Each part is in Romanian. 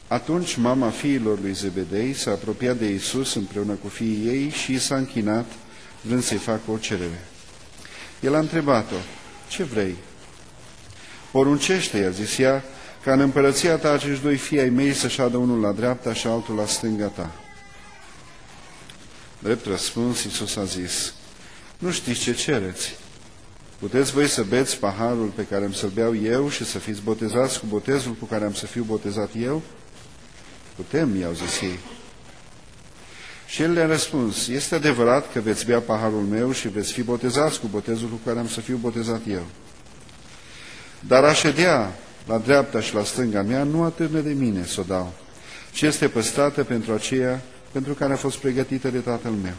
Atunci mama fiilor lui Zebedei s-a apropiat de Iisus împreună cu fiii ei și s-a închinat, vrând să-i facă o cerere. El a întrebat-o: ce vrei? Poruncește, i-a zis ea, ca în împărăția ta acești doi fii ai mei să șadă unul la dreapta și altul la stânga ta. Drept răspuns, Iisus a zis: nu știți ce cereți. Puteți voi să beți paharul pe care am să-l beau eu și să fiți botezați cu botezul cu care am să fiu botezat eu? Putem, i-au zis ei. Și el le-a răspuns: este adevărat că veți bea paharul meu și veți fi botezați cu botezul cu care am să fiu botezat eu. Dar a ședea la dreapta și la stânga mea nu atârnă de mine să o dau, ci este păstrată pentru aceea pentru care a fost pregătită de Tatăl meu.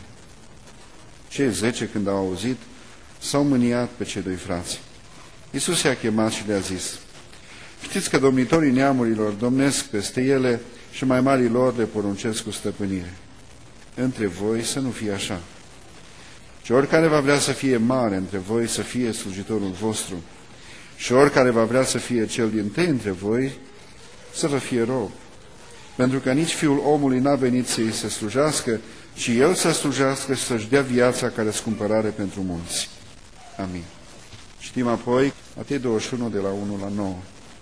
Cei 10, când au auzit, s-au mâniat pe cei doi frați. Iisus i-a chemat și le-a zis: știți că domnitorii neamurilor domnesc peste ele și mai marii lor le poruncesc cu stăpânire. Între voi să nu fie așa, ci oricare va vrea să fie mare între voi să fie slujitorul vostru, și oricare va vrea să fie cel dintâi între voi să vă fie rob. Pentru că nici Fiul omului n-a venit să-i se slujească, ci El să slujească și să-și dea viața ca răscumpărare pentru mulți. Amin. Citim apoi Matei 21 de la 1 la 9.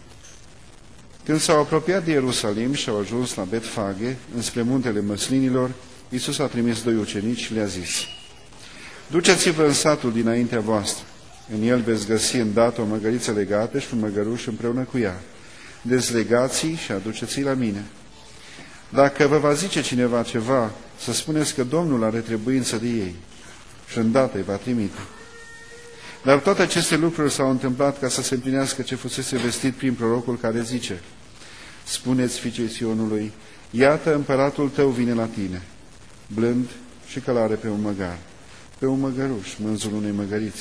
Când s-au apropiat de Ierusalim și au ajuns la Betfage, înspre muntele Măslinilor, Iisus a trimis doi ucenici și le-a zis: duceți-vă în satul dinaintea voastră. În el veți găsi îndată o măgăriță legată și un măgăruș împreună cu ea. Dezlegați-i și aduceți-i la mine. Dacă vă va zice cineva ceva, să spuneți că Domnul are trebuință de ei și îndată îi va trimite. Dar toate aceste lucruri s-au întâmplat ca să se împlinească ce fusese vestit prin prorocul care zice: spuneți fiicei Sionului, iată împăratul tău vine la tine, blând și călare pe un măgar, pe un măgăruș, mânzul unei măgărițe.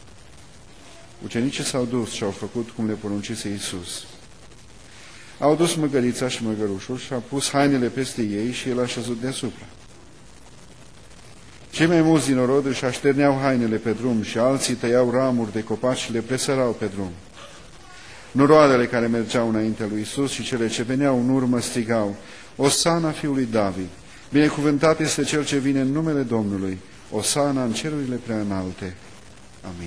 Ucenicii s-au dus și au făcut cum le poruncise Iisus. Au dus măgărița și măgărușul și au pus hainele peste ei și el a șezut deasupra. Cei mai mulți din norod își așterneau hainele pe drum și alții tăiau ramuri de copaci și le presărau pe drum. Noroadele care mergeau înaintea lui Iisus și cele ce veneau în urmă strigau: Osana fiului David, binecuvântat este cel ce vine în numele Domnului, Osana în cerurile prea înalte. Amin.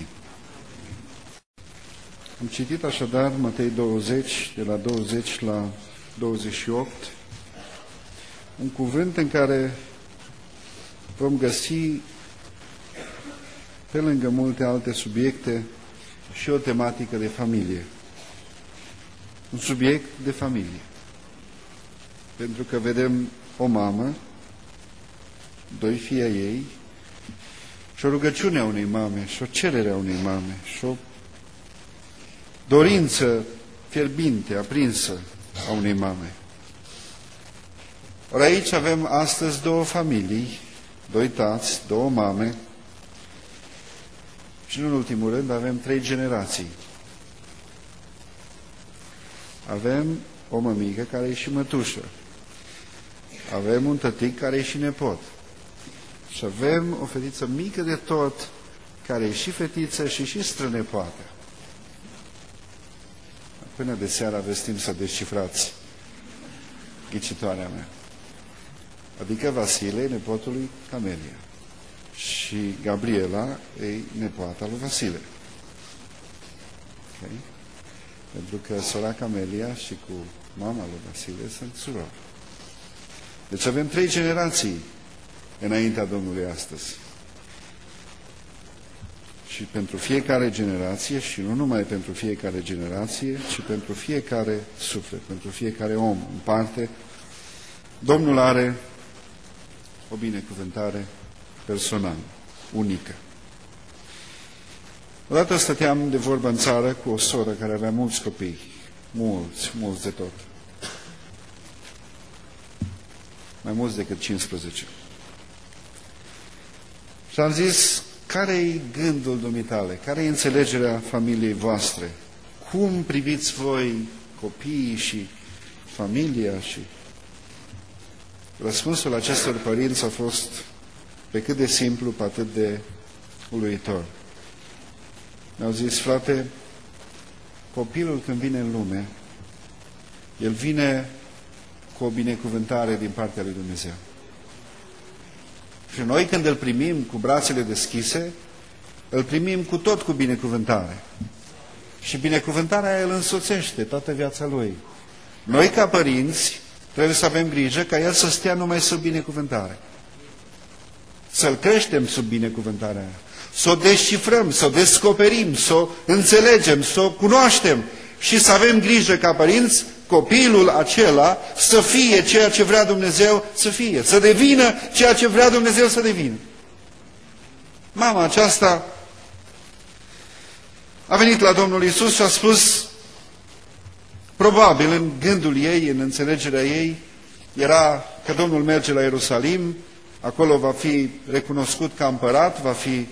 Am citit așadar Matei 20, de la 20 la 28, un cuvânt în care vom găsi, pe lângă multe alte subiecte, și o tematică de familie. Un subiect de familie. Pentru că vedem o mamă, doi fii ai ei, și o rugăciune a unei mame, și o cerere a unei mame, și o dorință fierbinte, aprinsă a unei mame. Ori aici avem astăzi două familii, doi tați, două mame și, în ultimul rând, avem trei generații. Avem o mămică care e și mătușă, avem un tătic care e și nepot și avem o fetiță mică de tot care e și fetiță și strănepoată. Până de seară aveți timp să descifrați ghicitoarea mea. Adică Vasile, nepotul lui Camelia, și Gabriela e nepoata lui Vasile. Okay? Pentru că sora Camelia și cu mama lui Vasile sunt surori. Deci avem trei generații înaintea Domnului astăzi. Și pentru fiecare generație, și nu numai pentru fiecare generație, ci pentru fiecare suflet, pentru fiecare om în parte, Domnul are o binecuvântare personală, unică. Odată stăteam de vorbă în țară cu o soră care avea mulți copii, mulți de tot. Mai mulți decât 15. Și am zis: care-i gândul dumitale? Care-i înțelegerea familiei voastre? Cum priviți voi copiii și familia? Și răspunsul acestor părinți a fost pe cât de simplu, pe atât de uluitor. Mi-au zis: frate, copilul când vine în lume, el vine cu o binecuvântare din partea lui Dumnezeu. Și noi când îl primim cu brațele deschise, îl primim cu tot cu binecuvântare. Și binecuvântarea îl însoțește toată viața lui. Noi ca părinți trebuie să avem grijă ca el să stea numai sub binecuvântare. Să-l creștem sub binecuvântarea aia. Să o descifrăm, să o descoperim, să o înțelegem, să o cunoaștem și să avem grijă ca părinți copilul acela să fie ceea ce vrea Dumnezeu să fie, să devină ceea ce vrea Dumnezeu să devină. Mama aceasta a venit la Domnul Iisus și a spus, probabil în gândul ei, în înțelegerea ei, era că Domnul merge la Ierusalim, acolo va fi recunoscut ca împărat, va fi,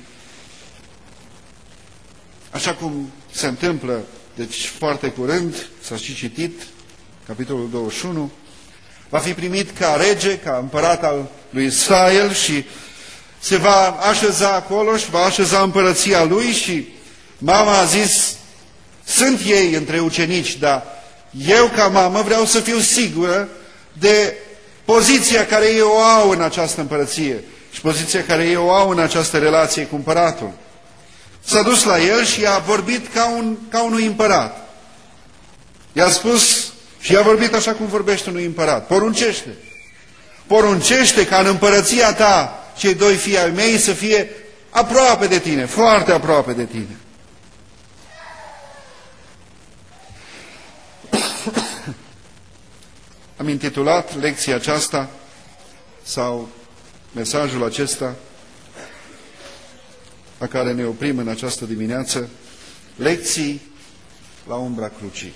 așa cum se întâmplă, deci foarte curând, s-a și citit, capitolul 21, va fi primit ca rege, ca împărat al lui Israel și se va așeza acolo și va așeza împărăția lui și mama a zis, sunt ei între ucenici, dar eu ca mamă vreau să fiu sigură de poziția care ei o au în această împărăție și poziția care ei o au în această relație cu împăratul. S-a dus la el și a vorbit ca unui împărat. I-a spus și i-a vorbit așa cum vorbește unui împărat. Poruncește. Poruncește ca în împărăția ta cei doi fii ai mei să fie aproape de tine, foarte aproape de tine. Am intitulat lecția aceasta sau mesajul acesta la care ne oprim în această dimineață, lecții la umbra crucii.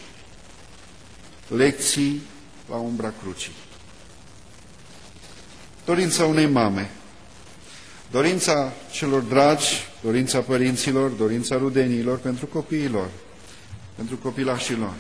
Lecții la umbra crucii. Dorința unei mame, dorința celor dragi, dorința părinților, dorința rudenilor pentru copiilor, pentru copilașilor.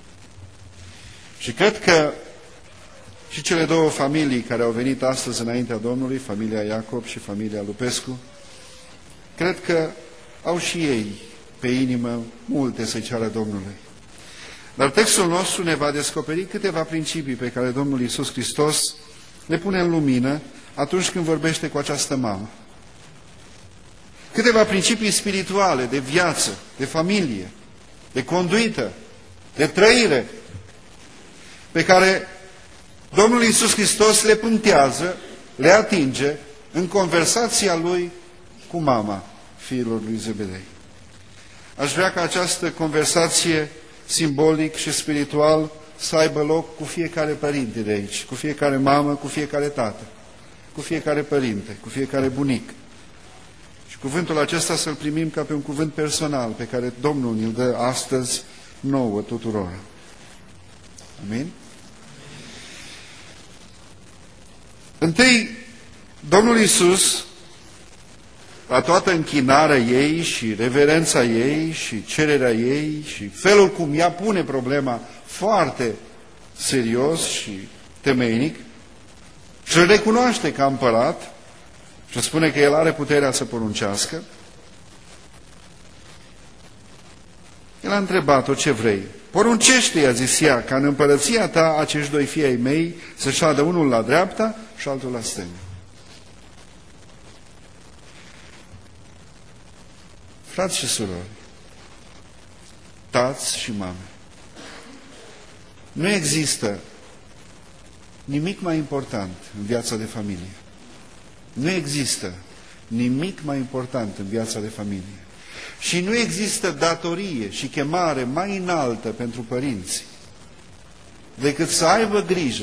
Și cred că și cele două familii care au venit astăzi înaintea Domnului, familia Iacob și familia Lupescu, cred că au și ei pe inimă multe să-i ceară Domnului. Dar textul nostru ne va descoperi câteva principii pe care Domnul Iisus Hristos le pune în lumină atunci când vorbește cu această mamă. Câteva principii spirituale, de viață, de familie, de conduită, de trăire, pe care Domnul Iisus Hristos le punctează, le atinge în conversația lui cu mama fiilor lui Zebedei. Aș vrea ca această conversație simbolic și spiritual să aibă loc cu fiecare părinte de aici, cu fiecare mamă, cu fiecare tată, cu fiecare părinte, cu fiecare bunic. Și cuvântul acesta să-l primim ca pe un cuvânt personal pe care Domnul ne-l dă astăzi nouă tuturor. Amin? Întâi, Domnul Iisus, la toată închinarea ei și reverența ei și cererea ei și felul cum ea pune problema foarte serios și temeinic și îl recunoaște ca împărat și spune că el are puterea să poruncească, el a întrebat-o ce vrei. Poruncește, i-a zis ea, ca în împărăția ta acești doi fii ai mei să șadă unul la dreapta și altul la stânga. Frați și surori, tați și mame, nu există nimic mai important în viața de familie. Nu există nimic mai important în viața de familie. Și nu există datorie și chemare mai înaltă pentru părinți decât să aibă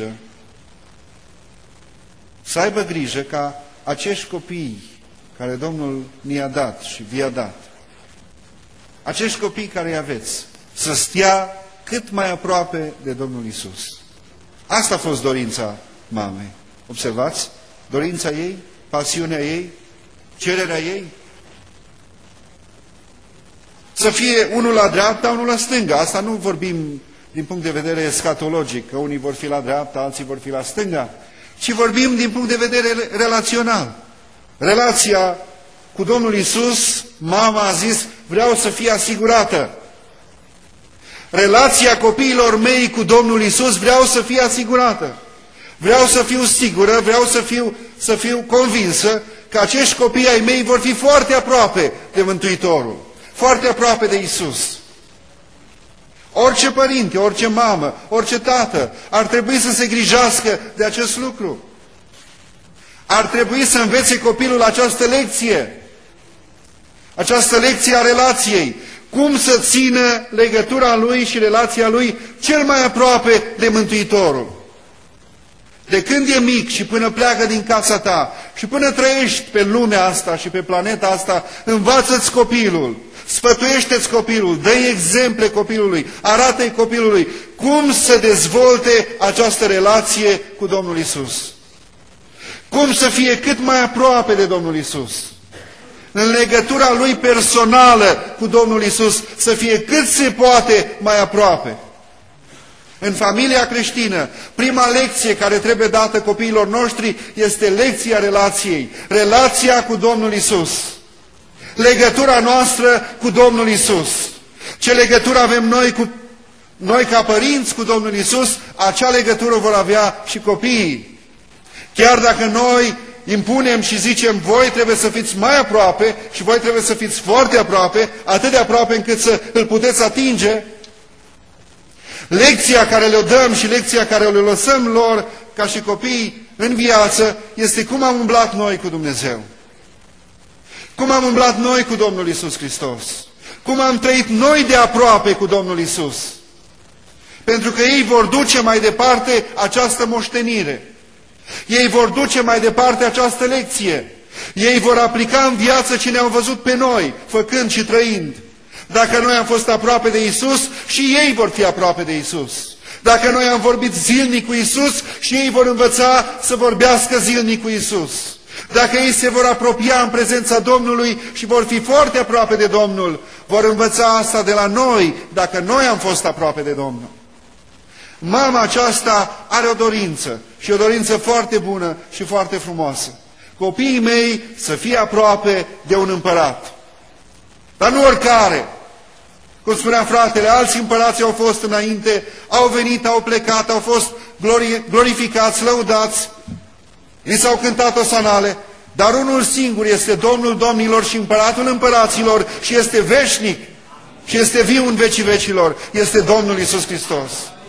grijă ca acești copii care Domnul ne-a dat și vi-a dat, acești copii care îi aveți, să stea cât mai aproape de Domnul Iisus. Asta a fost dorința mamei. Observați? Dorința ei, pasiunea ei, cererea ei. Să fie unul la dreapta, unul la stânga. Asta nu vorbim din punct de vedere escatologic, că unii vor fi la dreapta, alții vor fi la stânga, ci vorbim din punct de vedere relațional. Relația cu Domnul Iisus, mama a zis, vreau să fie asigurată. Relația copiilor mei cu Domnul Iisus vreau să fie asigurată. Vreau să fiu sigură, vreau să fiu convinsă că acești copii ai mei vor fi foarte aproape de Mântuitorul, foarte aproape de Iisus. Orice părinte, orice mamă, orice tată ar trebui să se grijească de acest lucru. Ar trebui să învețe copilul această lecție a relației, cum să țină legătura lui și relația lui cel mai aproape de Mântuitorul. De când e mic și până pleacă din casa ta și până trăiești pe lumea asta și pe planeta asta, învață-ți copilul, sfătuiește-ți copilul, dă-i exemple copilului, arată-i copilului cum să dezvolte această relație cu Domnul Isus. Cum să fie cât mai aproape de Domnul Isus. În legătura lui personală cu Domnul Isus să fie cât se poate mai aproape. În familia creștină, prima lecție care trebuie dată copiilor noștri este lecția relației. Relația cu Domnul Isus. Legătura noastră cu Domnul Isus. Ce legătură avem noi ca părinți cu Domnul Isus, acea legătură vor avea și copiii. Chiar dacă noi impunem și zicem, voi trebuie să fiți mai aproape și voi trebuie să fiți foarte aproape, atât de aproape încât să îl puteți atinge, lecția care le dăm și lecția care le lăsăm lor ca și copii în viață este cum am umblat noi cu Dumnezeu. Cum am umblat noi cu Domnul Isus Hristos. Cum am trăit noi de aproape cu Domnul Isus. Pentru că ei vor duce mai departe această moștenire. Ei vor duce mai departe această lecție. Ei vor aplica în viață ce ne-au văzut pe noi, făcând și trăind. Dacă noi am fost aproape de Isus, și ei vor fi aproape de Isus. Dacă noi am vorbit zilnic cu Isus, și ei vor învăța să vorbească zilnic cu Isus. Dacă ei se vor apropia în prezența Domnului și vor fi foarte aproape de Domnul, vor învăța asta de la noi, dacă noi am fost aproape de Domnul. Mama aceasta are o dorință și o dorință foarte bună și foarte frumoasă. Copiii mei să fie aproape de un împărat. Dar nu oricare. Cum spunea fratele, alți împărați au fost înainte, au venit, au plecat, au fost glorificați, lăudați, li s-au cântat osanale, dar unul singur este Domnul domnilor și împăratul împăraților și este veșnic și este viu în vecii vecilor, este Domnul Iisus Hristos.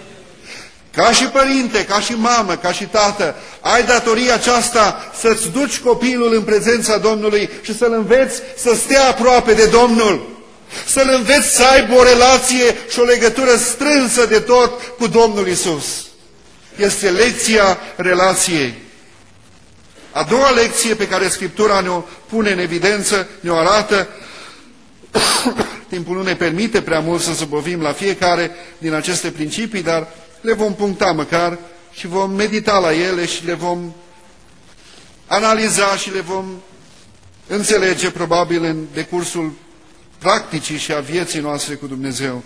Ca și părinte, ca și mamă, ca și tată, ai datoria aceasta să-ți duci copilul în prezența Domnului și să-l înveți să stea aproape de Domnul. Să-l înveți să aibă o relație și o legătură strânsă de tot cu Domnul Isus. Este lecția relației. A doua lecție pe care Scriptura ne-o pune în evidență, ne-o arată, timpul nu ne permite prea mult să zăbovim la fiecare din aceste principii, dar le vom puncta măcar și vom medita la ele și le vom analiza și le vom înțelege probabil în decursul practicii și a vieții noastre cu Dumnezeu.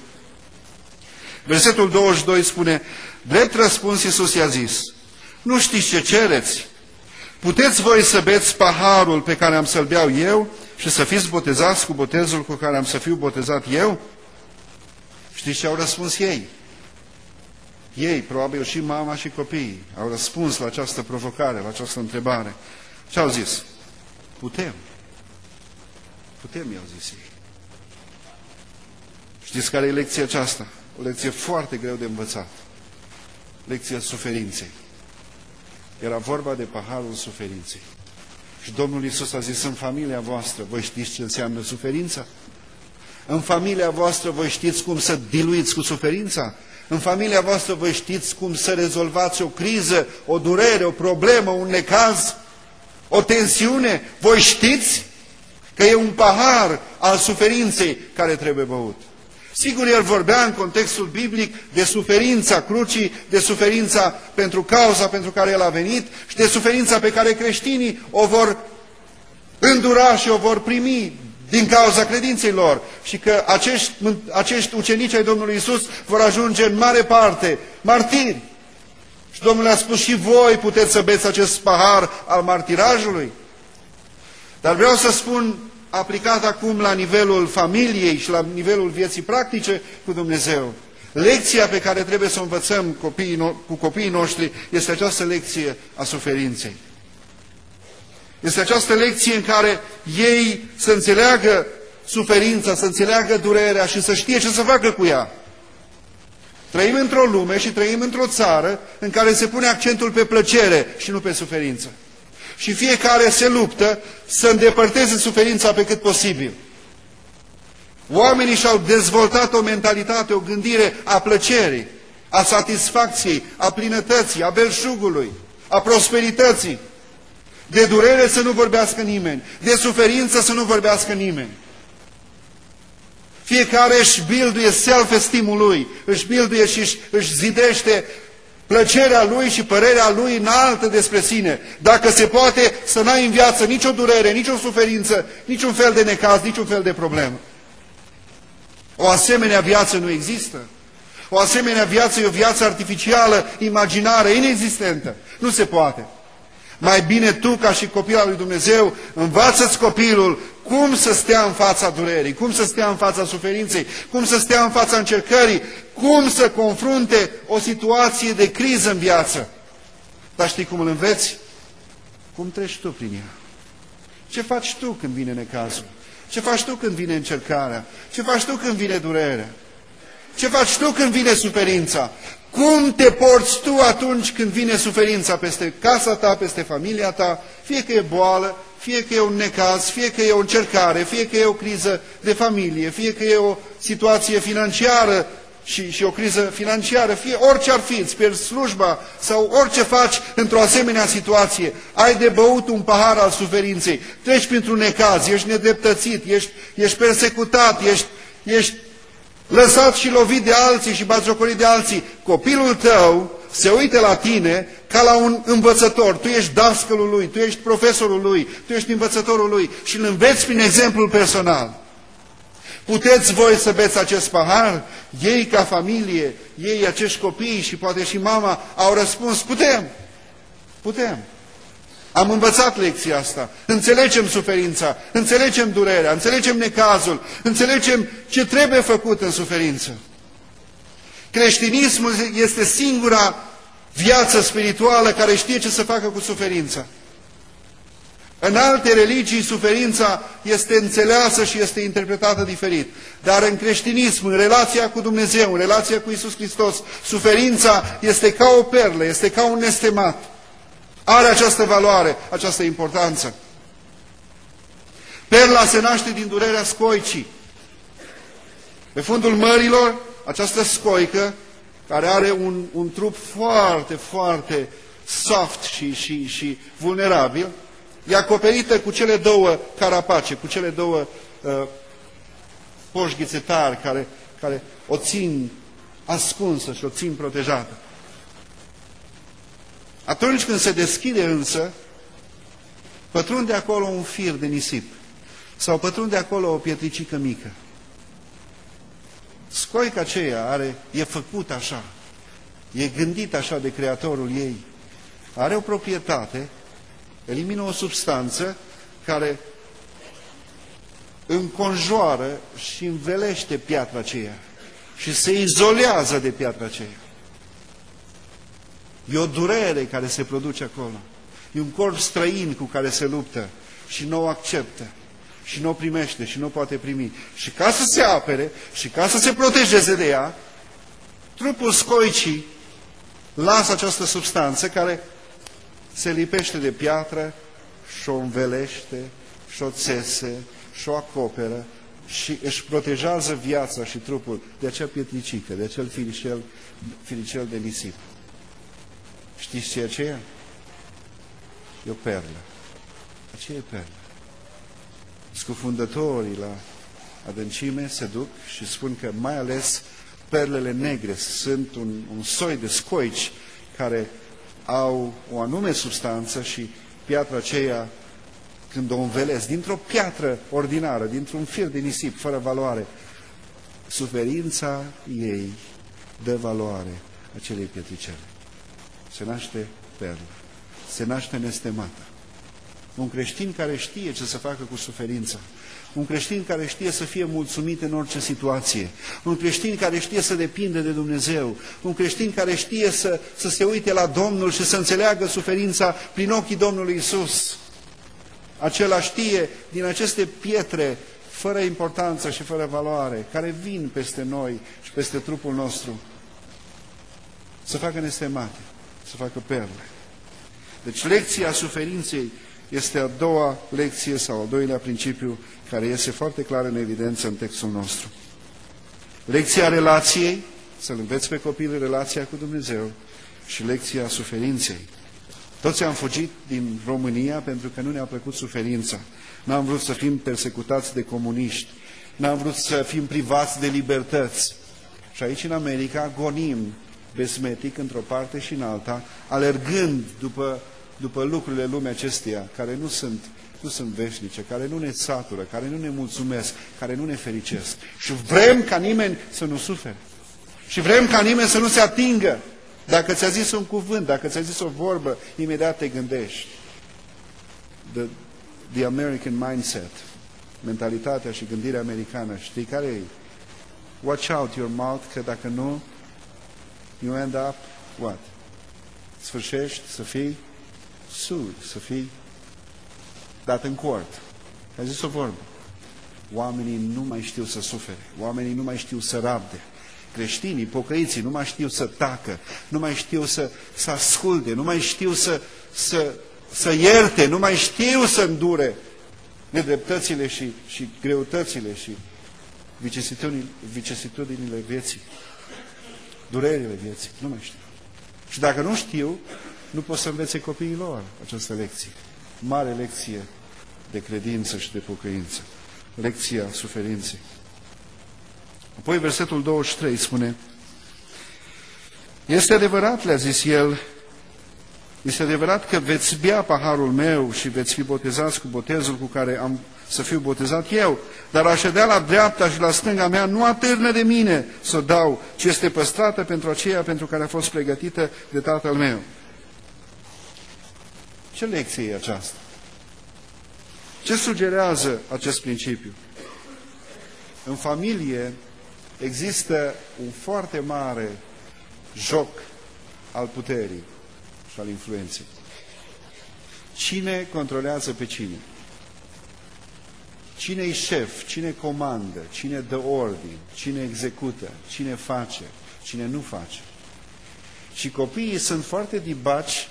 Versetul 22 spune, drept răspuns Iisus i-a zis, nu știți ce cereți? Puteți voi să beți paharul pe care am să-l beau eu și să fiți botezați cu botezul cu care am să fiu botezat eu? Știți ce au răspuns ei? Ei, probabil și mama și copiii, au răspuns la această provocare, la această întrebare. Ce au zis? Putem. Putem, i-au zis ei. Știți care e lecția aceasta? O lecție foarte greu de învățat. Lecția suferinței. Era vorba de paharul suferinței. Și Domnul Iisus a zis, în familia voastră, voi știți ce înseamnă suferința? În familia voastră voi știți cum să diluiți cu suferința? În familia voastră voi știți cum să rezolvați o criză, o durere, o problemă, un necaz, o tensiune? Voi știți că e un pahar al suferinței care trebuie băut. Sigur, el vorbea în contextul biblic de suferința crucii, de suferința pentru cauza pentru care el a venit și de suferința pe care creștinii o vor îndura și o vor primi din cauza credinței lor și că acești ucenici ai Domnului Iisus vor ajunge în mare parte martiri. Și Domnul a spus, și voi puteți să beți acest pahar al martirajului. Dar vreau să spun, aplicat acum la nivelul familiei și la nivelul vieții practice cu Dumnezeu, Lecția pe care trebuie să o învățăm cu copiii noștri este această lecție a suferinței. Este această lecție în care ei să înțeleagă suferința, să înțeleagă durerea și să știe ce să facă cu ea. Trăim într-o lume și trăim într-o țară în care se pune accentul pe plăcere și nu pe suferință. Și fiecare se luptă să îndepărteze suferința pe cât posibil. Oamenii și-au dezvoltat o mentalitate, o gândire a plăcerii, a satisfacției, a plinătății, a belșugului, a prosperității. De durere să nu vorbească nimeni, de suferință să nu vorbească nimeni. Fiecare își builduie self-esteem-ul lui, își builduie și își zidește plăcerea lui și părerea lui înaltă despre sine. Dacă se poate să n-ai în viață nicio durere, nicio suferință, niciun fel de necaz, niciun fel de problemă. O asemenea viață nu există. O asemenea viață e o viață artificială, imaginară, inexistentă. Nu se poate. Mai bine tu, ca și copil al lui Dumnezeu, învață-ți copilul cum să stea în fața durerii, cum să stea în fața suferinței, cum să stea în fața încercării, cum să confrunte o situație de criză în viață. Dar știi cum îl înveți? Cum treci tu prin ea? Ce faci tu când vine necazul? Ce faci tu când vine încercarea? Ce faci tu când vine durerea? Ce faci tu când vine suferința? Cum te porți tu atunci când vine suferința peste casa ta, peste familia ta, fie că e boală, fie că e un necaz, fie că e o încercare, fie că e o criză de familie, fie că e o situație financiară și o criză financiară, fie orice ar fi, îți pierzi slujba sau orice faci într-o asemenea situație, ai de băut un pahar al suferinței, treci printr-un necaz, ești nedreptățit, ești persecutat, ești lăsat și lovit de alții și batjocorit de alții. Copilul tău se uită la tine ca la un învățător. Tu ești dascălul lui, tu ești profesorul lui, tu ești învățătorul lui și îl înveți prin exemplul personal. Puteți voi să beți acest pahar? Ei ca familie, ei acești copii și poate și mama au răspuns, putem, putem. Am învățat lecția asta, înțelegem suferința, înțelegem durerea, înțelegem necazul, înțelegem ce trebuie făcut în suferință. Creștinismul este singura viață spirituală care știe ce să facă cu suferința. În alte religii, suferința este înțeleasă și este interpretată diferit. Dar în creștinism, în relația cu Dumnezeu, în relația cu Iisus Hristos, suferința este ca o perlă, este ca un nestemat. Are această valoare, această importanță. Perla se naște din durerea scoicii. Pe fundul mărilor, această scoică, care are un trup foarte, foarte soft și vulnerabil, e acoperită cu cele două carapace, cu cele două poșghițe tari care o țin ascunsă și o țin protejată. Atunci când se deschide însă, pătrunde acolo un fir de nisip sau pătrunde acolo o pietricică mică. Scoica aceea e făcută așa, e gândită așa de Creatorul ei, are o proprietate, elimină o substanță care înconjoară și învelește piatra aceea și se izolează de piatra aceea. E o durere care se produce acolo. E un corp străin cu care se luptă și nu o acceptă și nu o primește și nu o poate primi. Și ca să se apere și ca să se protejeze de ea, trupul scoicii lasă această substanță care se lipește de piatră și o învelește și o țese și o acoperă și își protejează viața și trupul de acea pietricică, de acel firicel de nisip. Știți ce e aceea? E o perlă. Aceea e perlă. Scufundătorii la adâncime se duc și spun că mai ales perlele negre sunt un soi de scoici care au o anume substanță și piatra aceea, când o învelesc dintr-o piatră ordinară, dintr-un fir de nisip, fără valoare, suferința ei dă valoare acelei pietricele. Se naște perlă, se naște nestemată. Un creștin care știe ce să facă cu suferința. Un creștin care știe să fie mulțumit în orice situație. Un creștin care știe să depinde de Dumnezeu. Un creștin care știe să se uite la Domnul și să înțeleagă suferința prin ochii Domnului Iisus. Acela știe din aceste pietre fără importanță și fără valoare, care vin peste noi și peste trupul nostru, să facă nestemate, să facă perle. Deci lecția suferinței este a doua lecție sau al doilea principiu care iese foarte clar în evidență în textul nostru. Lecția relației, să-l înveți pe copil relația cu Dumnezeu, și lecția suferinței. Toți am fugit din România pentru că nu ne-a plăcut suferința. N-am vrut să fim persecutați de comuniști, n-am vrut să fim privați de libertăți. Și aici în America gonim besmetic într-o parte și în alta, alergând după lucrurile lumii acesteia, care nu sunt veșnice, care nu ne satură, care nu ne mulțumesc, care nu ne fericesc. Și vrem ca nimeni să nu sufere. Și vrem ca nimeni să nu se atingă. Dacă ți-a zis un cuvânt, dacă ți-a zis o vorbă, imediat te gândești. The American mindset, mentalitatea și gândirea americană, știi care e? Watch out your mouth, că dacă nu, you end up, what? Sfârșești să fii sued, să fii dat în cort. Ai zis o vorbă. Oamenii nu mai știu să sufere, oamenii nu mai știu să rabde. Creștinii, pocăiții, nu mai știu să tacă, nu mai știu să asculte, nu mai știu să ierte, nu mai știu să îndure nedreptățile și greutățile și vicesitudinile vieții, durerile vieții. Nu mai știu. Și dacă nu știu, nu pot să învețe copiilor această lecție. Mare lecție de credință și de pocăință. Lecția suferinței. Apoi versetul 23 spune: este adevărat, le-a zis el, este adevărat că veți bea paharul meu și veți fi botezați cu botezul cu care am să fiu botezat eu, dar a ședea la dreapta și la stânga mea nu atârnă de mine să o dau, ci este păstrată pentru aceea pentru care a fost pregătită de Tatăl meu. Ce lecție e aceasta? Ce sugerează acest principiu? În familie există un foarte mare joc al puterii și al influenței. Cine controlează pe cine? Cine e șef? Cine comandă? Cine dă ordini? Cine execută? Cine face? Cine nu face? Și copiii sunt foarte dibaci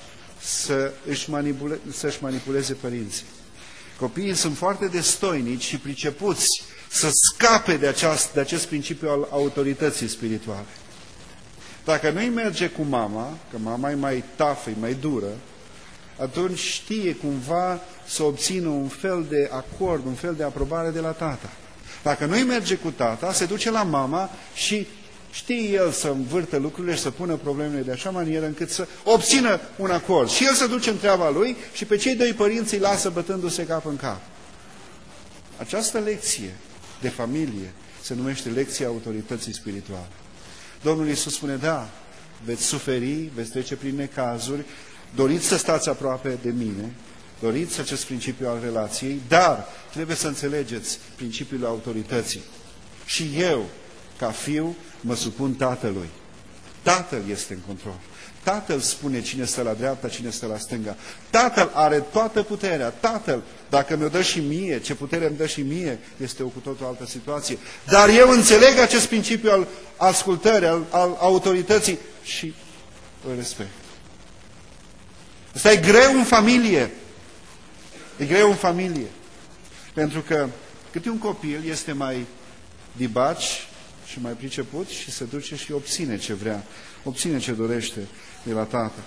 să-și manipuleze părinții. Copiii sunt foarte destoinici și pricepuți să scape de acest principiu al autorității spirituale. Dacă nu-i merge cu mama, că mama e mai tough, e mai dură, atunci știe cumva să obțină un fel de acord, un fel de aprobare de la tata. Dacă nu-i merge cu tata, se duce la mama și știe el să învârtă lucrurile și să pună problemele de așa manieră încât să obțină un acord. Și el se duce în treaba lui și pe cei doi părinți îi lasă bătându-se cap în cap. Această lecție de familie se numește lecția autorității spirituale. Domnul Iisus spune, da, veți suferi, veți trece prin necazuri, doriți să stați aproape de mine, doriți acest principiu al relației, dar trebuie să înțelegeți principiul autorității. Și eu, ca fiu, mă supun Tatălui. Tatăl este în control. Tatăl spune cine stă la dreapta, cine stă la stânga. Tatăl are toată puterea. Tatăl, dacă mi-o dă și mie, ce putere îmi dă și mie, este o cu totul altă situație. Dar eu înțeleg acest principiu al ascultării, al autorității și îl respect. Asta e greu în familie. E greu în familie. Pentru că câte un copil este mai dibaci și mai priceput și se duce și obține ce vrea, obține ce dorește de la tată.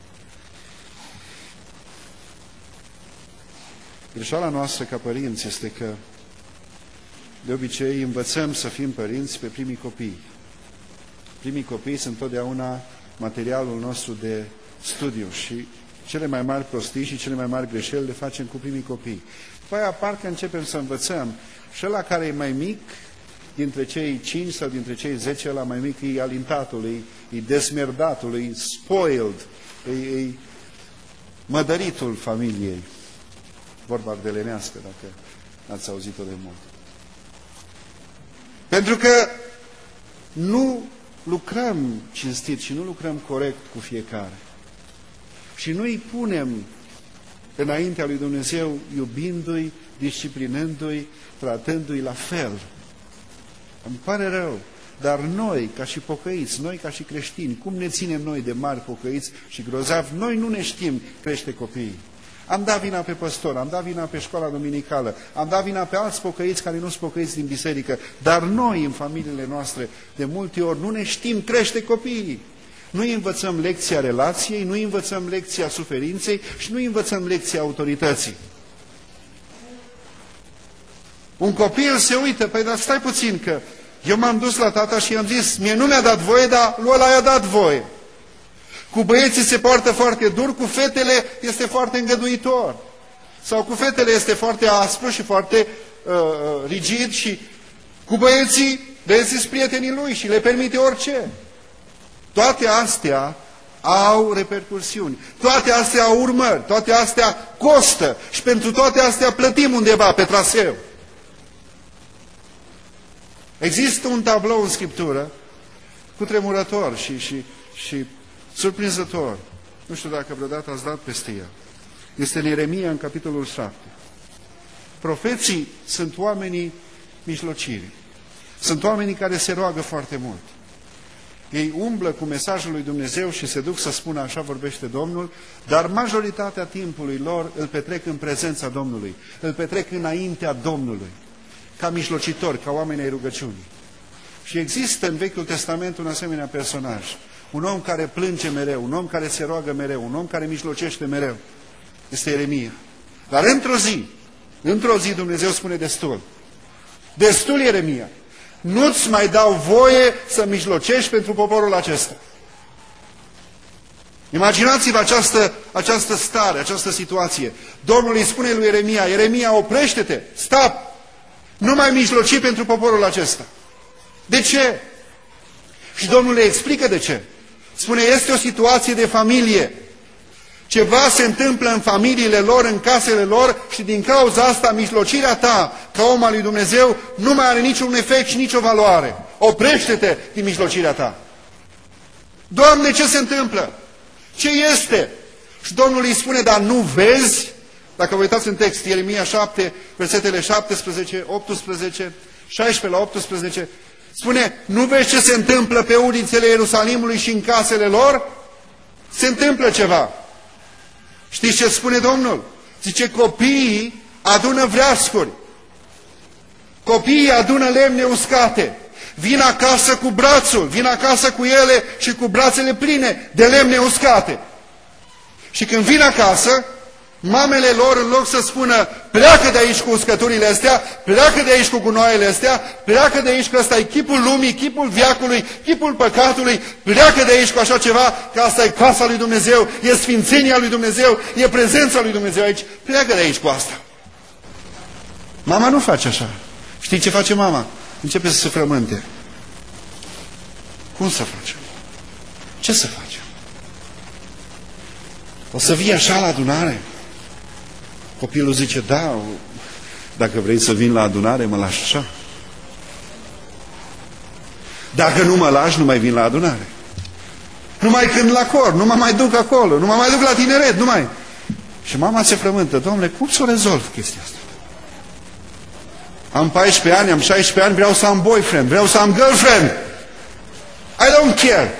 Greșeala noastră ca părinți este că de obicei învățăm să fim părinți pe primii copii. Primii copii sunt totdeauna materialul nostru de studiu și cele mai mari prostii și cele mai mari greșeli le facem cu primii copii. După aia parcă începem să învățăm și ăla care e mai mic dintre cei 5 sau dintre cei 10, ăla mai mic e alintatul, e desmerdatul, e spoiled, e mădăritul familiei. vorba ardelenească, dacă ați auzit-o de mult. Pentru că nu lucrăm cinstit și nu lucrăm corect cu fiecare. Și nu îi punem înaintea lui Dumnezeu, iubindu-i, disciplinându-i, tratându-i la fel. Îmi pare rău, dar noi, ca și pocăiți, noi ca și creștini, cum ne ținem noi de mari pocăiți și grozavi, noi nu ne știm crește copiii. Am dat vina pe păstor, am dat vina pe școala duminicală, am dat vina pe alți pocăiți care nu sunt pocăiți din biserică, dar noi, în familiile noastre, de multe ori, nu ne știm crește copiii. Nu îi învățăm lecția relației, nu îi învățăm lecția suferinței și nu îi învățăm lecția autorității. Un copil se uită, păi dar stai puțin că eu m-am dus la tata și i-am zis, mie nu mi-a dat voie, dar lui ăla i-a dat voie. Cu băieții se poartă foarte dur, cu fetele este foarte îngăduitor. Sau cu fetele este foarte aspru și foarte rigid și cu băieții sunt prietenii lui și le permite orice. Toate astea au repercursiuni, toate astea au urmări, toate astea costă și pentru toate astea plătim undeva pe traseu. Există un tablou în Scriptură cutremurător și surprinzător. Nu știu dacă vreodată ați dat peste el. Este în Ieremia, în capitolul 7. Profeții sunt oamenii mijlocirii. Sunt oamenii care se roagă foarte mult. Ei umblă cu mesajul lui Dumnezeu și se duc să spună așa vorbește Domnul, dar majoritatea timpului lor îl petrec în prezența Domnului, îl petrec înaintea Domnului, ca mijlocitori, ca oameni ai rugăciunii. Și există în Vechiul Testament un asemenea personaj, un om care plânge mereu, un om care se roagă mereu, un om care mijlocește mereu. Este Ieremia. Dar într-o zi Dumnezeu spune destul. Destul, Ieremia. Nu-ți mai dau voie să mijlocești pentru poporul acesta. Imaginați-vă această stare, această situație. Domnul îi spune lui Ieremia, Ieremia, oprește-te, stop, nu mai mijloci pentru poporul acesta. De ce? Și Domnul le explică de ce. Spune, este o situație de familie. Ceva se întâmplă în familiile lor, în casele lor și din cauza asta mijlocirea ta ca om al lui Dumnezeu nu mai are niciun efect și nicio valoare. Oprește-te din mijlocirea ta. Doamne, ce se întâmplă? Ce este? Și Domnul îi spune, dar nu vezi? Dacă vă uitați în text, Ieremia 7, versetele 17, 18, 16 la 18, spune, nu vezi ce se întâmplă pe ulițele Ierusalimului și în casele lor? Se întâmplă ceva. Știți ce spune Domnul? Zice, copiii adună vreascuri. Copiii adună lemne uscate. Vin acasă cu brațul, vin acasă cu ele și cu brațele pline de lemne uscate. Și când vin acasă, mamele lor, în loc să spună, pleacă de aici cu uscăturile astea, pleacă de aici cu gunoaiele astea, pleacă de aici că ăsta e chipul lumii, chipul viacului, chipul păcatului, pleacă de aici cu așa ceva, că asta e casa lui Dumnezeu, e sfințenia lui Dumnezeu, e prezența lui Dumnezeu aici, pleacă de aici cu asta. Mama nu face așa. Știi ce face mama? Începe să se frământe. Cum să facem? Ce să facem? O să vii așa la adunare? Copilul zice, da, dacă vrei să vin la adunare, mă lași așa. Dacă nu mă lași, nu mai vin la adunare. Nu mai cânt la cor, nu mă mai duc acolo, nu mă mai duc la tineret, nu mai... Și mama se frământă, Domnule, cum să o rezolv chestia asta? Am 14 ani, am 16 ani, vreau să am boyfriend, vreau să am girlfriend. I don't care.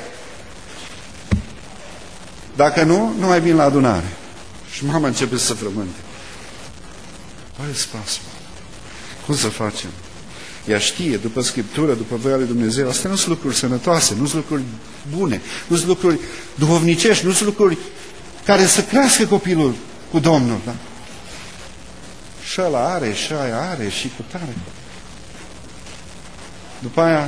Dacă nu, nu mai vin la adunare. Și mama începe să se frământe. Oare spasă? Cum să facem? Ea știe, după Scriptură, după voia lui Dumnezeu, astea nu sunt lucruri sănătoase, nu sunt lucruri bune, nu sunt lucruri duhovnicești, nu sunt lucruri care să crească copilul cu Domnul. Da? Și ăla are, și aia are, și cu tare. După aia,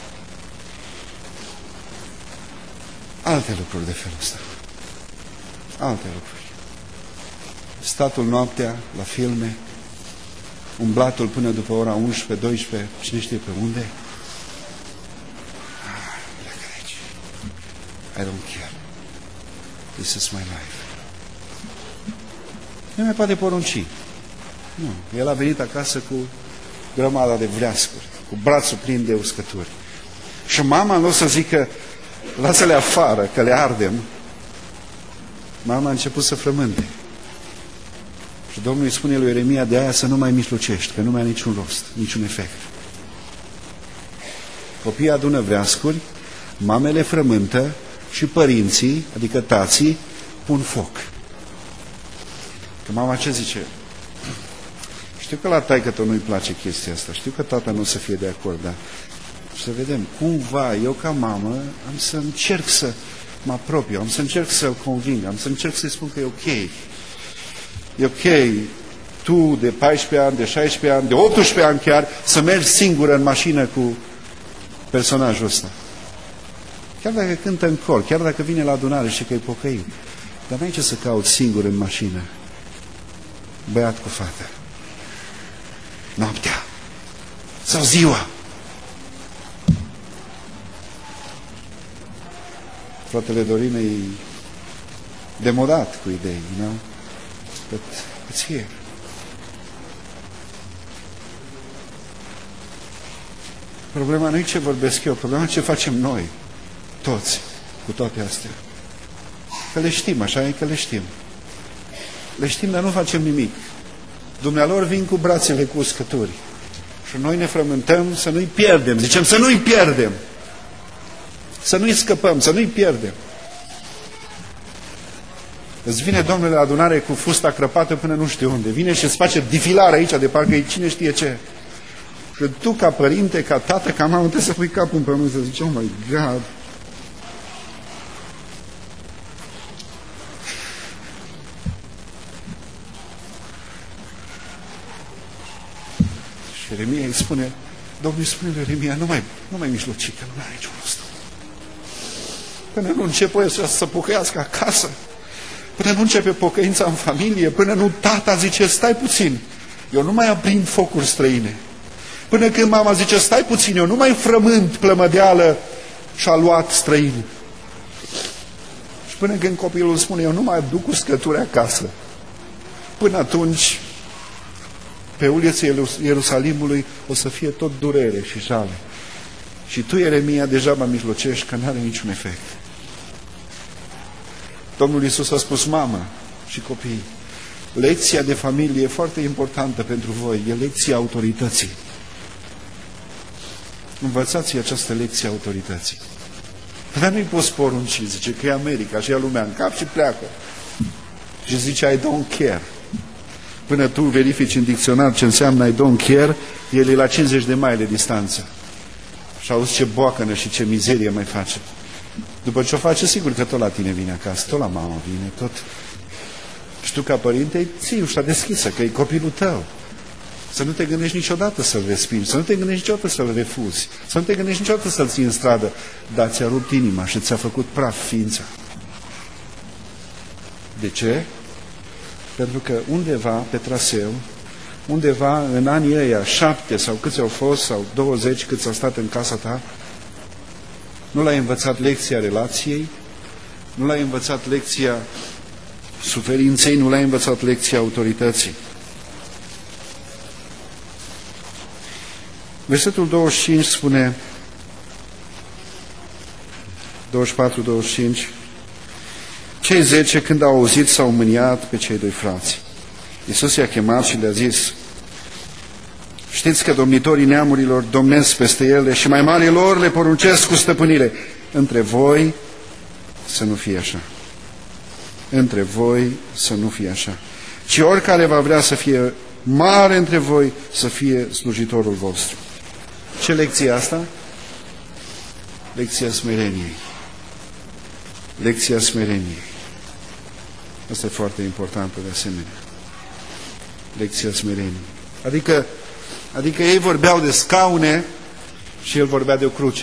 alte lucruri de felul ăsta. Alte lucruri. Statul noaptea la filme, umblatul până după ora 11-12, cine știe pe unde. Pleacă de aici. I don't care. This is my life. Nu mai poate porunci. Nu. El a venit acasă cu grămada de vreascuri, cu brațul plin de uscături. Și mama, în loc să zică, lasă-le afară, că le ardem, mama a început să frământe. Și Domnul îi spune lui Ieremia, de aia să nu mai mijlocești, că nu mai ai niciun rost, niciun efect. Copiii adună vreascuri, mamele frământă și părinții, adică tații, pun foc. Că mama ce zice? Știu că la taică-tău nu-i place chestia asta, știu că tata nu o să fie de acord, dar să vedem, cumva, eu ca mamă am să încerc să mă apropiu, am să încerc să-l conving, am să încerc să-i spun că e ok. E ok, tu de 14 ani, de 16 ani, de 18 ani chiar, să mergi singură în mașină cu personajul ăsta. Chiar dacă cântă în cor, chiar dacă vine la adunare și că e pocăit, dar n-ai ce să cauți singur în mașină, băiat cu fată. Noaptea sau ziua. Fratele Dorin e demodat cu idei, you know? But it's here. Problema nu e ce vorbesc eu, problema e ce facem noi, toți, cu toate astea. Că le știm, așa e că le știm. Le știm, dar nu facem nimic. Dumnealor vin cu brațele cu uscături. Și noi ne frământăm să nu-i pierdem. Zicem să nu-i pierdem. Să nu-i scăpăm, să nu-i pierdem. Îți vine Domnul la adunare cu fusta crăpată până nu știu unde. Vine și îți face difilare aici de parcă e cine știe ce. Și tu ca părinte, ca tată, ca mamă, trebuie să pui capul în pământ să zici, oh my God. Și Ieremia îi spune, Domnul îi spune lui Ieremia, nu mai mijloci, că nu are niciun rost. Până nu începe să pocăiască acasă, până nu începe pocăința în familie, până nu tata zice, stai puțin, eu nu mai aprind focuri străine. Până când mama zice, stai puțin, eu nu mai frământ plămădeală și aluat străin. Și până când copilul spune, eu nu mai aduc uscături acasă. Până atunci, pe ulițele Ierusalimului o să fie tot durere și jale. Și tu, Ieremia, deja mă mijlocești că n-are niciun efect. Domnul Iisus a spus, mamă și copii, lecția de familie e foarte importantă pentru voi, e lecția autorității. Învățați această lecție a autorității. Dar nu-i poți porunci, zice că e America și ia lumea în cap și pleacă. Și zice, I don't care. Până tu verifici în dicționar ce înseamnă I don't care, el e la 50 de mile distanță. Și auzi ce boacănă și ce mizerie mai face. După ce o face, sigur că tot la tine vine acasă, tot la mama vine, tot. Și tu ca părinte ții ușa deschisă, că e copilul tău. Să nu te gândești niciodată să-l respingi, să nu te gândești niciodată să-l refuzi, să nu te gândești niciodată să-l ții în stradă, dar ți-a rupt inima și ți-a făcut praf ființa. De ce? Pentru că undeva pe traseu, undeva în anii ăia, 7 sau câți au fost, sau 20 câți au stat în casa ta, nu l-ai învățat lecția relației, nu l-ai învățat lecția suferinței, nu l-ai învățat lecția autorității. Versetul 25 spune, 24-25, cei 10 când au auzit s-au mâniat pe cei doi frați. Iisus i-a chemat și le-a zis, știți că domnitorii neamurilor domnesc peste ele și mai marilor le poruncesc cu stăpânire. Între voi să nu fie așa. Între voi să nu fie așa. Ci oricare va vrea să fie mare între voi, să fie slujitorul vostru. Ce lecție e asta? Lecția smereniei. Lecția smereniei. Asta e foarte importantă de asemenea. Lecția smereniei. Adică ei vorbeau de scaune și el vorbea de o cruce.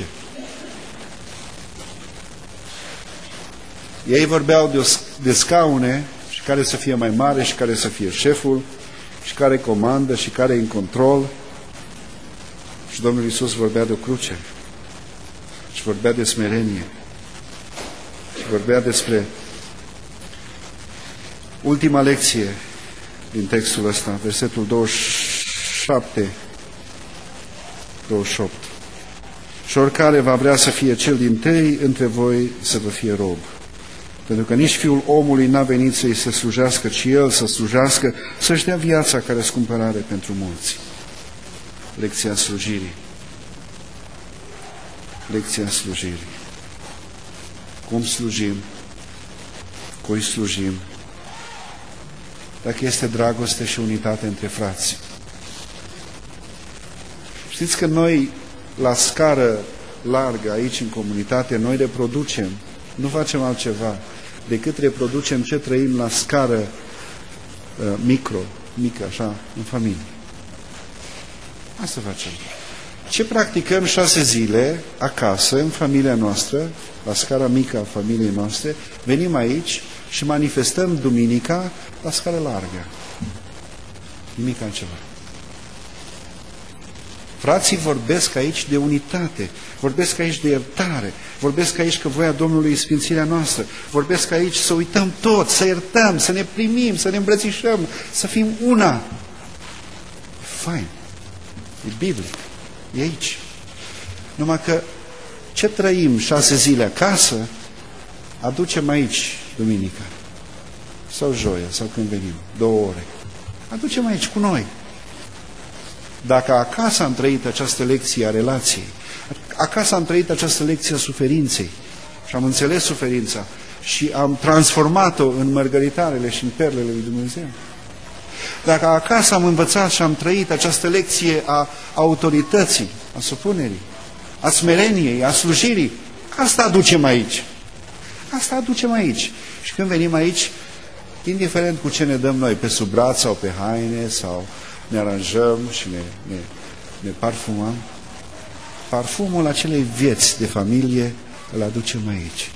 Ei vorbeau de scaune și care să fie mai mare și care să fie șeful și care comandă și care e în control. Și Domnul Iisus vorbea de o cruce și vorbea de smerenie și vorbea despre ultima lecție din textul ăsta, versetul 27, 28. Și oricare va vrea să fie cel dintâi între voi să vă fie rob. Pentru că nici Fiul omului n-a venit să-i se slujească, ci El să slujească, să-și dea viața care scumpărare pentru mulți. Lecția slujirii. Lecția slujirii. Cum slujim? Cui slujim? Dacă este dragoste și unitate între frați. Știți că noi, la scară largă, aici în comunitate, noi reproducem, nu facem altceva decât reproducem ce trăim la scară mică, așa, în familie. Asta facem. Ce practicăm 6 zile acasă, în familia noastră, la scara mică a familiei noastre, venim aici și manifestăm duminica la scară largă. Nimic altceva. Frații vorbesc aici de unitate, vorbesc aici de iertare, vorbesc aici că voia Domnului e sfințirea noastră, vorbesc aici să uităm tot, să iertăm, să ne primim, să ne îmbrățișăm, să fim una. E fain, e biblic, e aici. Numai că ce trăim 6 zile acasă, aducem aici duminica, sau joia, sau când venim, 2 ore. Aducem aici cu noi. Dacă acasă am trăit această lecție a relației, acasă am trăit această lecție a suferinței și am înțeles suferința și am transformat-o în mărgăritarele și în perlele lui Dumnezeu. Dacă acasă am învățat și am trăit această lecție a autorității, a supunerii, a smereniei, a slujirii, asta aducem aici. Asta aducem aici. Și când venim aici, indiferent cu ce ne dăm noi, pe sub braț sau pe haine sau ne aranjăm și ne parfumăm, parfumul acelei vieți de familie îl aducem aici.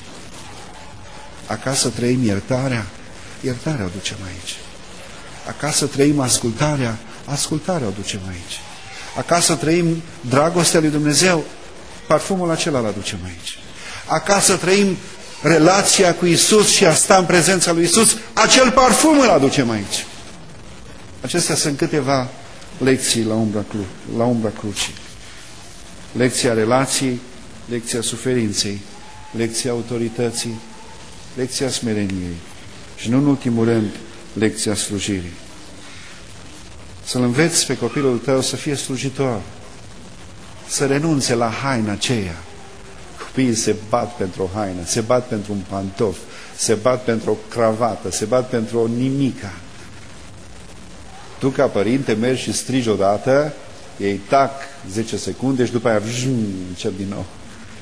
Acasă trăim iertarea o aducem aici. Acasă trăim ascultarea o aducem aici. Acasă trăim dragostea lui Dumnezeu, parfumul acela îl aducem aici. Acasă trăim relația cu Isus și a sta în prezența lui Isus, acel parfum îl aducem aici. Acestea sunt câteva lecții la umbra crucii. Lecția relației, lecția suferinței, lecția autorității, lecția smereniei și, nu în ultimul rând, lecția slujirii. Să-l înveți pe copilul tău să fie slujitor, să renunțe la haina aceea. Copiii se bat pentru o haină, se bat pentru un pantof, se bat pentru o cravată, se bat pentru o nimica. Tu, ca părinte, mergi și strigi odată, ei tac 10 secunde și după aia încep din nou.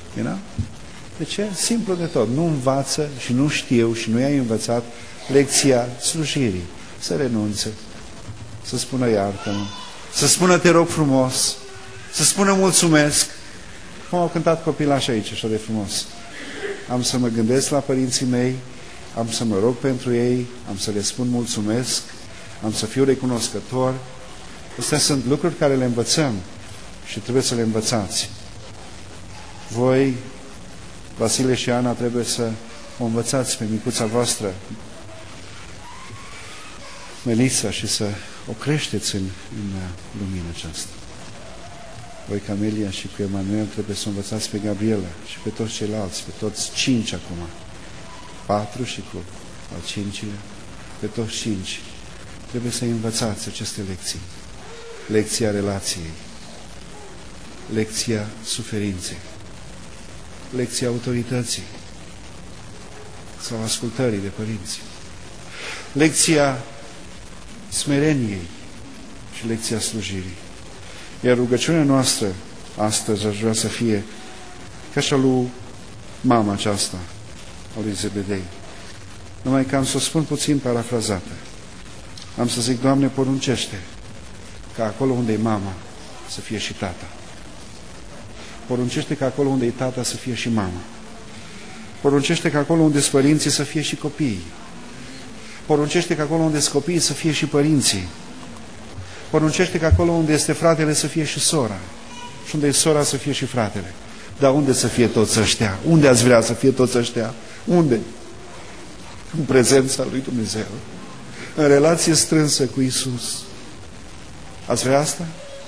De ce? Simplu de tot. Nu învață și nu știu și nu i-ai învățat lecția slujirii. Să renunțe, să spună iartă-mă, să spună te rog frumos, să spună mulțumesc. Cum au cântat copilași aici, așa de frumos. Am să mă gândesc la părinții mei, am să mă rog pentru ei, am să le spun mulțumesc, am să fiu recunoscător. Astea sunt lucruri care le învățăm și trebuie să le învățați. Voi, Vasile și Ana, trebuie să o învățați pe micuța voastră, Melissa, și să o creșteți în lumina aceasta. Voi, Camelia, și cu Emanuel, trebuie să o învățați pe Gabriela și pe toți ceilalți, pe toți 5 acum. 4 și cu al 5-lea, pe toți 5. Trebuie să învățați aceste lecții. Lecția relației, lecția suferinței, lecția autorității sau ascultării de părinți, lecția smereniei și lecția slujirii. Iar rugăciunea noastră astăzi aș vrea să fie ca și a lui mama aceasta, a lui Zebedei. Numai că am să o spun puțin parafrazată. Am să zic, Doamne, poruncește ca acolo unde e mama să fie și tata. Poruncește ca acolo unde e tata să fie și mama. Poruncește ca acolo unde sunt părinții să fie și copiii. Poruncește ca acolo unde sunt copiii să fie și părinții. Poruncește ca acolo unde este fratele să fie și sora. Și unde e sora să fie și fratele. Dar unde să fie toți ăștia? Unde ați vrea să fie toți ăștia? Unde? În prezența lui Dumnezeu. în relație strânsă cu Iisus. Ați vrea asta?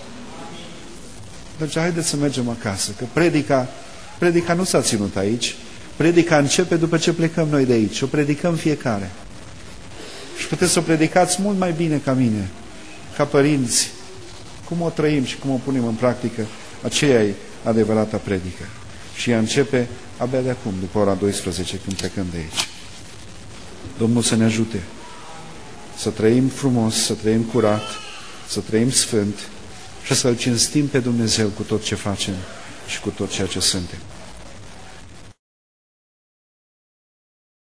Deci haideți să mergem acasă, că predica nu s-a ținut aici. Predica începe după ce plecăm noi de aici. O predicăm fiecare. Și puteți să o predicați mult mai bine ca mine, ca părinți. Cum o trăim și cum o punem în practică, aceea e adevărata predică. Și ea începe abia de acum, după ora 12, când plecăm de aici. Domnul să ne ajute să trăim frumos, să trăim curat, să trăim sfânt și să-L cinstim pe Dumnezeu cu tot ce facem și cu tot ceea ce suntem.